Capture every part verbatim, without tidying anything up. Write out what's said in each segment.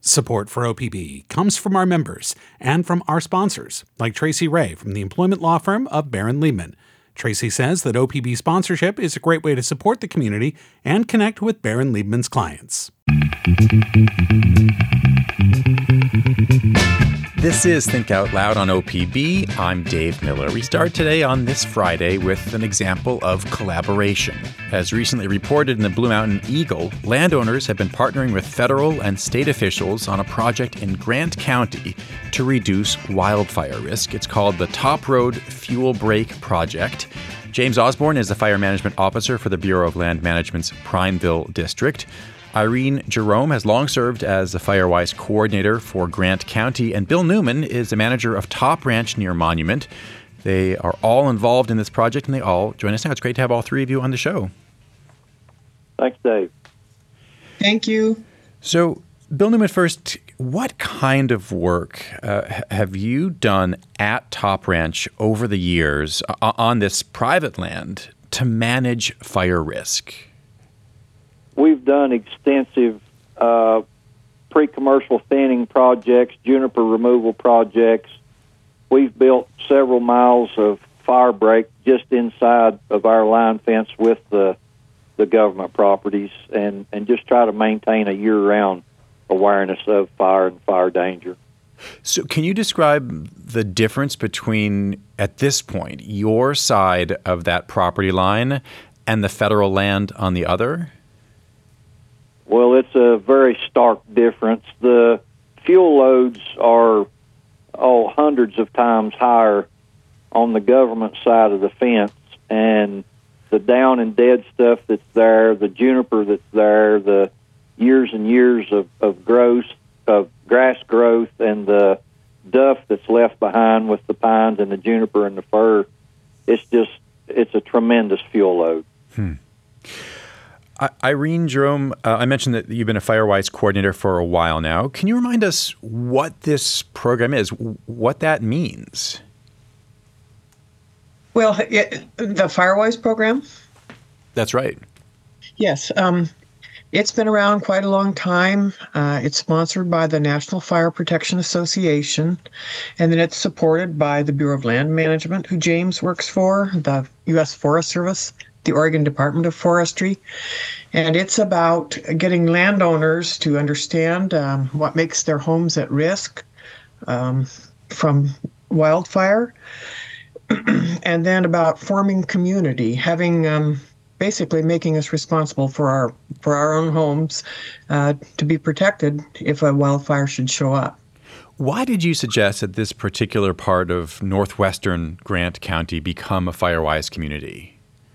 Support for O P B comes from our members and from our sponsors, like Tracy Ray from the employment law firm of Barron Liebman. Tracy says that O P B sponsorship is a great way to support the community and connect with Barron Liebman's clients. This is Think Out Loud on O P B. I'm Dave Miller. We start today on this Friday with an example of collaboration. As recently reported in the Blue Mountain Eagle, landowners have been partnering with federal and state officials on a project in Grant County to reduce wildfire risk. It's called the Top Road Fuel Break Project. James Osborne is the Fire Management Officer for the Bureau of Land Management's Prineville District. Irene Jerome has long served as the FireWise coordinator for Grant County, and Bill Newman is the manager of Top Ranch near Monument. They are all involved in this project, and they all join us now. It's great to have all three of you on the show. Thanks, Dave. Thank you. So, Bill Newman first, what kind of work uh, have you done at Top Ranch over the years uh, on this private land to manage fire risk? We've done extensive uh, pre-commercial thinning projects, juniper removal projects. We've built several miles of fire break just inside of our line fence with the the government properties, and, and just try to maintain a year-round awareness of fire and fire danger. So can you describe the difference between, at this point, your side of that property line and the federal land on the other? Well, it's a very stark difference. The fuel loads are oh, hundreds of times higher on the government side of the fence, and the down and dead stuff that's there, the juniper that's there, the years and years of, of growth, of grass growth, and the duff that's left behind with the pines and the juniper and the fir, it's just, it's a tremendous fuel load. Hmm. Irene Jerome, uh, I mentioned that you've been a FireWise coordinator for a while now. Can you remind us what this program is, what that means? Well, it, the FireWise program? That's right. Yes. Um, it's been around quite a long time. Uh, it's sponsored by the National Fire Protection Association, and then it's supported by the Bureau of Land Management, who James works for, the U S Forest Service, the Oregon Department of Forestry, and it's about getting landowners to understand um, what makes their homes at risk um, from wildfire, and then about forming community, having um, basically making us responsible for our for our own homes uh, to be protected if a wildfire should show up. Why did you suggest that this particular part of northwestern Grant County become a FireWise community?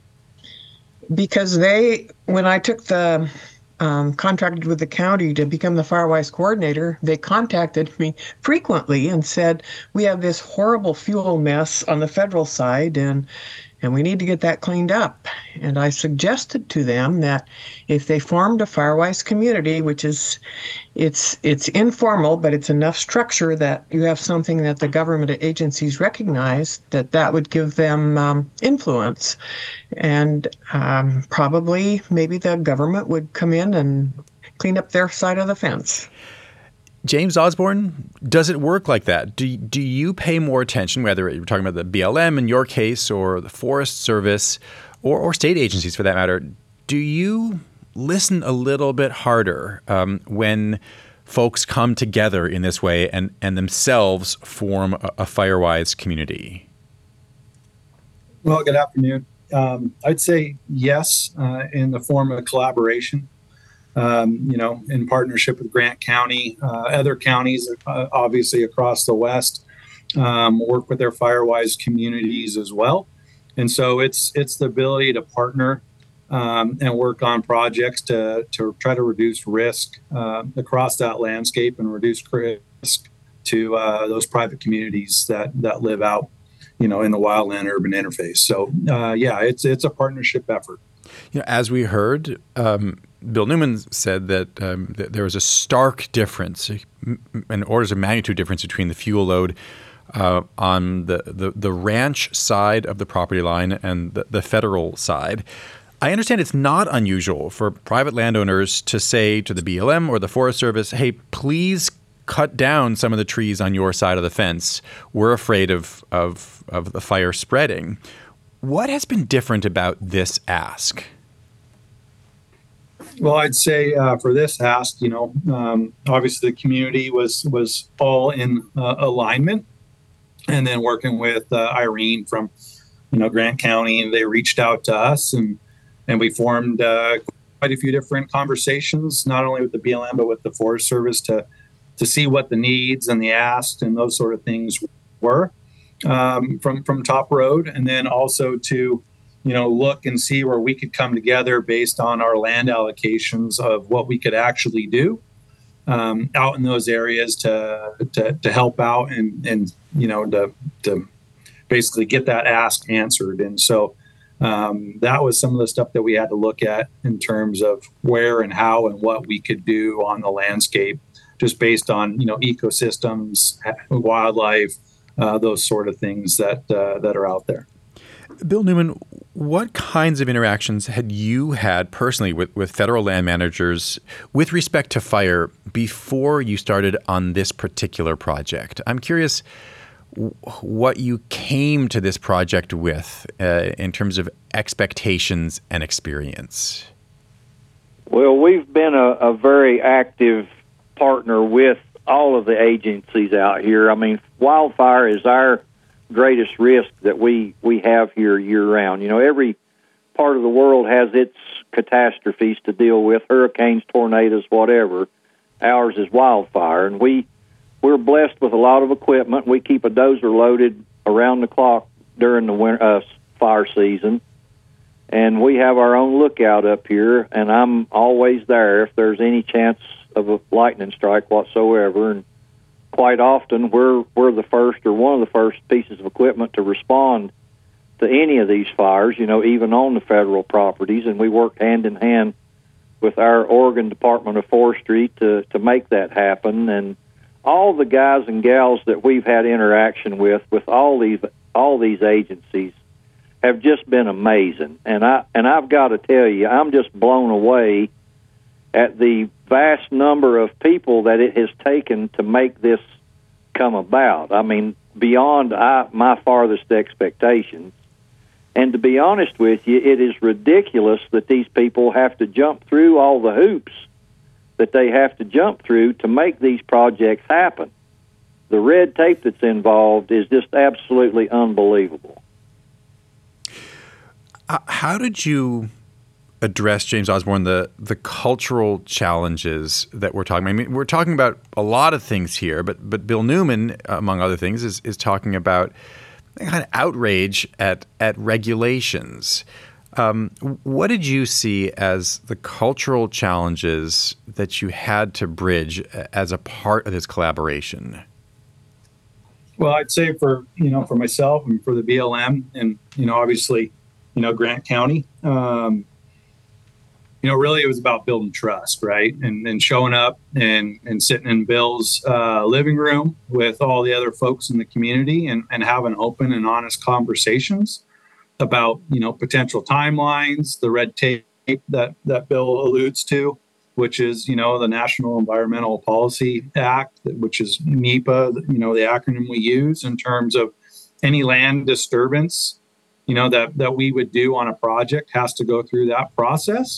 Because they, when I took the um, contracted with the county to become the FireWise coordinator, they contacted me frequently and said, we have this horrible fuel mess on the federal side, and and we need to get that cleaned up. And I suggested to them that if they formed a FireWise community, which is, it's it's informal, but it's enough structure that you have something that the government agencies recognize, that that would give them um, influence. And um, probably maybe the government would come in and clean up their side of the fence. James Osborne, does it work like that? Do, do you pay more attention, whether you're talking about the B L M in your case or the Forest Service or, or state agencies for that matter, do you listen a little bit harder um, when folks come together in this way and, and themselves form a, a FireWise community? Well, good afternoon. Um, I'd say yes, uh, in the form of collaboration. Um, you know, in partnership with Grant County, uh, other counties, uh, obviously across the West, um, work with their FireWise communities as well. And so it's it's the ability to partner um, and work on projects to to try to reduce risk uh, across that landscape and reduce risk to uh, those private communities that that live out, you know, in the wildland urban interface. So uh, yeah, it's it's a partnership effort. You know, as we heard, um, Bill Newman said that, um, that there was a stark difference, an orders of magnitude difference between the fuel load uh, on the, the, the ranch side of the property line and the, the federal side. I understand it's not unusual for private landowners to say to the B L M or the Forest Service, hey, please cut down some of the trees on your side of the fence. We're afraid of, of, of the fire spreading. What has been different about this ask? Well, I'd say uh, for this ask, you know, um, obviously the community was was all in uh, alignment, and then working with uh, Irene from, you know, Grant County, and they reached out to us, and and we formed uh, quite a few different conversations, not only with the B L M but with the Forest Service to to see what the needs and the asks and those sort of things were um, from from Top Road, and then also to, you know, look and see where we could come together based on our land allocations of what we could actually do um, out in those areas to to, to help out and and you know to to basically get that ask answered. And so um, that was some of the stuff that we had to look at in terms of where and how and what we could do on the landscape, just based on, you know, ecosystems, wildlife, uh, those sort of things that uh, that are out there. Bill Newman, what kinds of interactions had you had personally with, with federal land managers with respect to fire before you started on this particular project? I'm curious w- what you came to this project with uh, in terms of expectations and experience. Well, we've been a, a very active partner with all of the agencies out here. I mean, wildfire is our greatest risk that we, we have here year-round. You know, every part of the world has its catastrophes to deal with, hurricanes, tornadoes, whatever. Ours is wildfire, and we, we're blessed with a lot of equipment. We keep a dozer loaded around the clock during the winter, uh, fire season, and we have our own lookout up here, and I'm always there if there's any chance of a lightning strike whatsoever. And quite often, we're we're the first or one of the first pieces of equipment to respond to any of these fires, you know, even on the federal properties, and we work hand in hand with our Oregon Department of Forestry to, to make that happen. And all the guys and gals that we've had interaction with, with all these all these agencies, have just been amazing. And I and I've got to tell you, I'm just blown away at the vast number of people that it has taken to make this come about. I mean, beyond I, my farthest expectations. And to be honest with you, it is ridiculous that these people have to jump through all the hoops that they have to jump through to make these projects happen. The red tape that's involved is just absolutely unbelievable. Uh, how did you address, James Osborne, the the cultural challenges that we're talking about? I mean, we're talking about a lot of things here, but but Bill Newman, among other things, is is talking about kind of outrage at at regulations. Um, what did you see as the cultural challenges that you had to bridge as a part of this collaboration? Well, I'd say for, you know, for myself and for the B L M and, you know, obviously, you know, Grant County, um, you know, really it was about building trust, right? And and showing up and, and sitting in Bill's uh, living room with all the other folks in the community and, and having open and honest conversations about, you know, potential timelines, the red tape that, that Bill alludes to, which is, you know, the National Environmental Policy Act, which is NEPA, you know, the acronym we use in terms of any land disturbance, you know, that, that we would do on a project has to go through that process.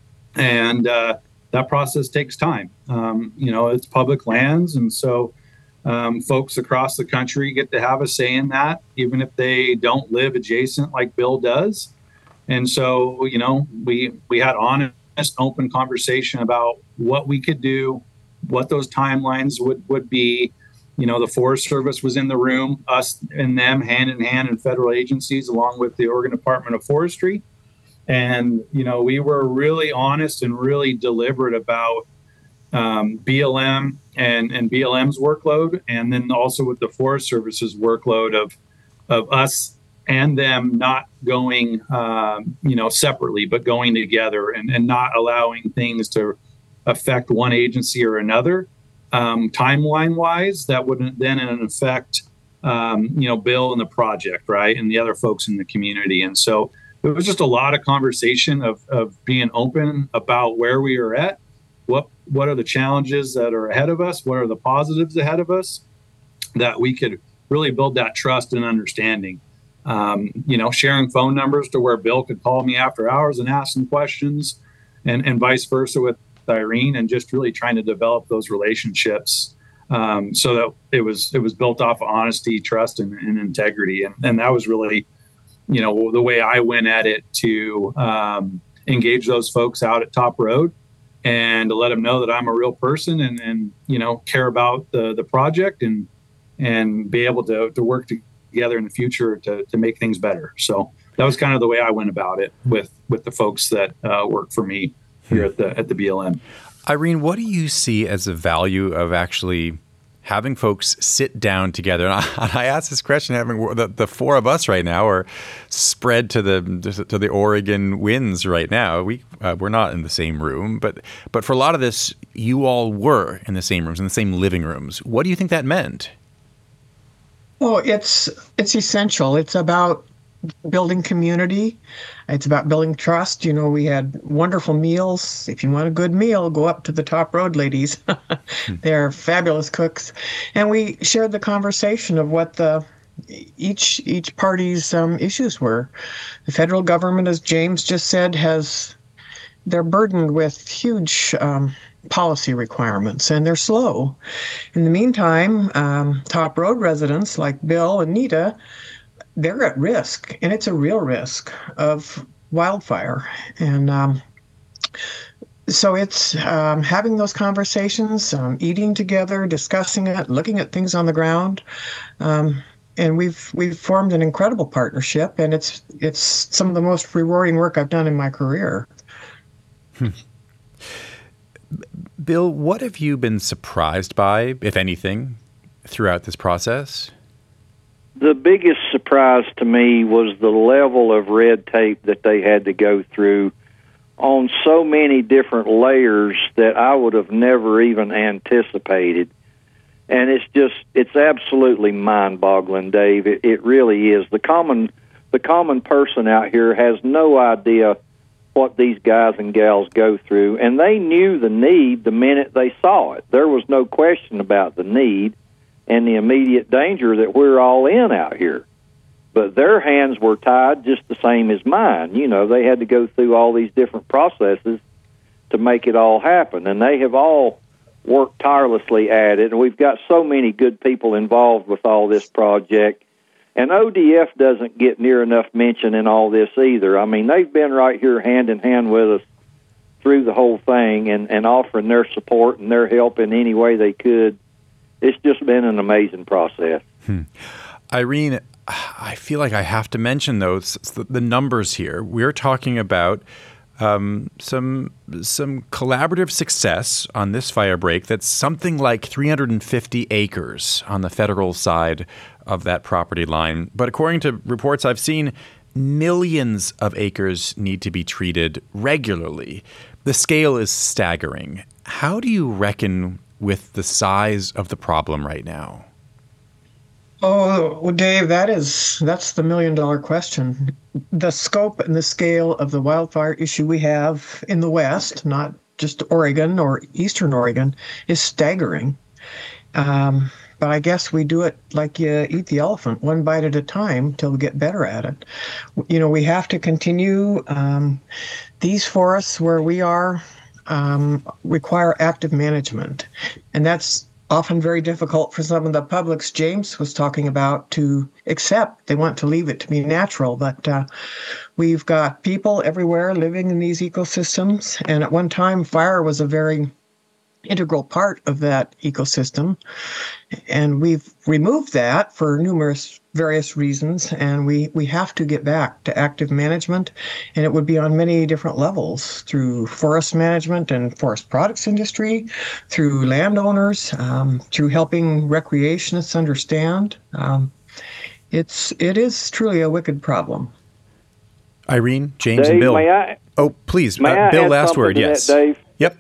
And uh, that process takes time. Um, you know, it's public lands. And so um, folks across the country get to have a say in that, even if they don't live adjacent like Bill does. And so, you know, we we had honest, open conversation about what we could do, what those timelines would, would be. You know, the Forest Service was in the room, us and them hand in hand in federal agencies, along with the Oregon Department of Forestry. And, you know, we were really honest and really deliberate about um, B L M and, and B L M's workload, and then also with the Forest Service's workload of of us and them not going, um, you know, separately, but going together and, and not allowing things to affect one agency or another. Um, timeline-wise, that would then in effect, um, you know, Bill and the project, right, and the other folks in the community. And so it was just a lot of conversation of, of being open about where we are at, what what are the challenges that are ahead of us, what are the positives ahead of us, that we could really build that trust and understanding. Um, you know, sharing phone numbers to where Bill could call me after hours and ask some questions, and, and vice versa with Irene, and just really trying to develop those relationships um, so that it was it was built off of honesty, trust, and, and integrity. And, and that was really, you know, the way I went at it to um, engage those folks out at Top Road and to let them know that I'm a real person and, and you know, care about the, the project and and be able to, to work together in the future to, to make things better. So that was kind of the way I went about it with, with the folks that uh, work for me here at the at the B L M. Irene, what do you see as the value of actually having folks sit down together? And I, and I ask this question, having the, the four of us right now are spread to the to the Oregon winds right now. We uh, we're not in the same room, but but for a lot of this, you all were in the same rooms, in the same living rooms. What do you think that meant? Oh, it's it's essential. It's about building community. It's about building trust. You know, we had wonderful meals. If you want a good meal, go up to the Top Road ladies. They're fabulous cooks. And we shared the conversation of what the each each party's um, issues were. The federal government, as James just said, has they're burdened with huge um, policy requirements, and they're slow. In the meantime, um, Top Road residents like Bill and Nita, they're at risk, and it's a real risk of wildfire. And um, so it's um, having those conversations, um, eating together, discussing it, looking at things on the ground. Um, and we've we've formed an incredible partnership, and it's it's some of the most rewarding work I've done in my career. Hmm. Bill, what have you been surprised by, if anything, throughout this process? The biggest surprise to me was the level of red tape that they had to go through on so many different layers that I would have never even anticipated. And it's just, it's absolutely mind-boggling, Dave. It, it really is. The common, the common person out here has no idea what these guys and gals go through, and they knew the need the minute they saw it. There was no question about the need and the immediate danger that we're all in out here. But their hands were tied just the same as mine. You know, they had to go through all these different processes to make it all happen, and they have all worked tirelessly at it, and we've got so many good people involved with all this project. And O D F doesn't get near enough mention in all this either. I mean, they've been right here hand in hand with us through the whole thing and, and offering their support and their help in any way they could. It's just been an amazing process. Hmm. Irene, I feel like I have to mention those the numbers here. We're talking about um, some some collaborative success on this fire break that's something like three hundred fifty acres on the federal side of that property line. But according to reports I've seen, millions of acres need to be treated regularly. The scale is staggering. How do you reckon with the size of the problem right now? Oh, well, Dave, that is that's the million dollar question. The scope and the scale of the wildfire issue we have in the West, not just Oregon or Eastern Oregon, is staggering. Um, but I guess we do it like you eat the elephant, one bite at a time, till we get better at it. You know, we have to continue. Um, these forests where we are um, require active management, and that's often very difficult for some of the publics James was talking about to accept. They want to leave it to be natural, but uh, we've got people everywhere living in these ecosystems, and at one time fire was a very integral part of that ecosystem, and we've removed that for numerous various reasons, and we, we have to get back to active management, and it would be on many different levels, through forest management and forest products industry, through landowners, um, through helping recreationists understand. Um, it's it is truly a wicked problem. Irene, James, Dave, and Bill. May I, oh, please, may uh, I Bill, add last something word, to yes. That, Dave? Yep.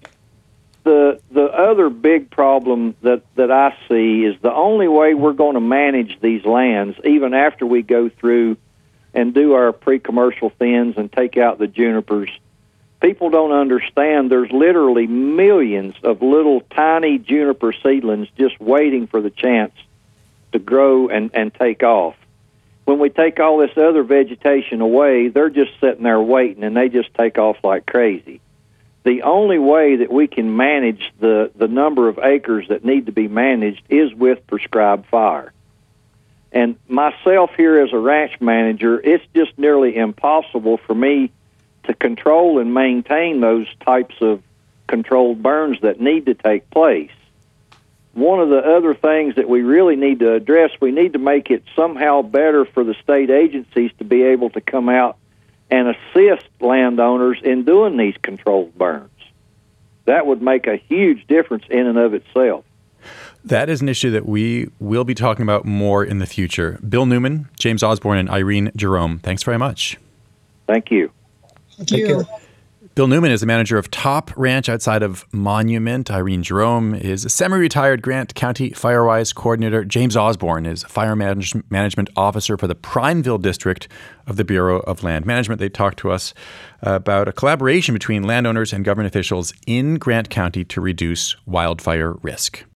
The the other big problem that, that I see is the only way we're going to manage these lands, even after we go through and do our pre-commercial thins and take out the junipers. People don't understand there's literally millions of little tiny juniper seedlings just waiting for the chance to grow and, and take off. When we take all this other vegetation away, they're just sitting there waiting, and they just take off like crazy. The only way that we can manage the, the number of acres that need to be managed is with prescribed fire. And myself here as a ranch manager, it's just nearly impossible for me to control and maintain those types of controlled burns that need to take place. One of the other things that we really need to address, we need to make it somehow better for the state agencies to be able to come out and assist landowners in doing these controlled burns. That would make a huge difference in and of itself. That is an issue that we will be talking about more in the future. Bill Newman, James Osborne, and Irene Jerome, thanks very much. Thank you. Thank you. Bill Newman is the manager of Top Ranch outside of Monument. Irene Jerome is a semi-retired Grant County Firewise coordinator. James Osborne is fire manage- management officer for the Prineville District of the Bureau of Land Management. They talked to us about a collaboration between landowners and government officials in Grant County to reduce wildfire risk.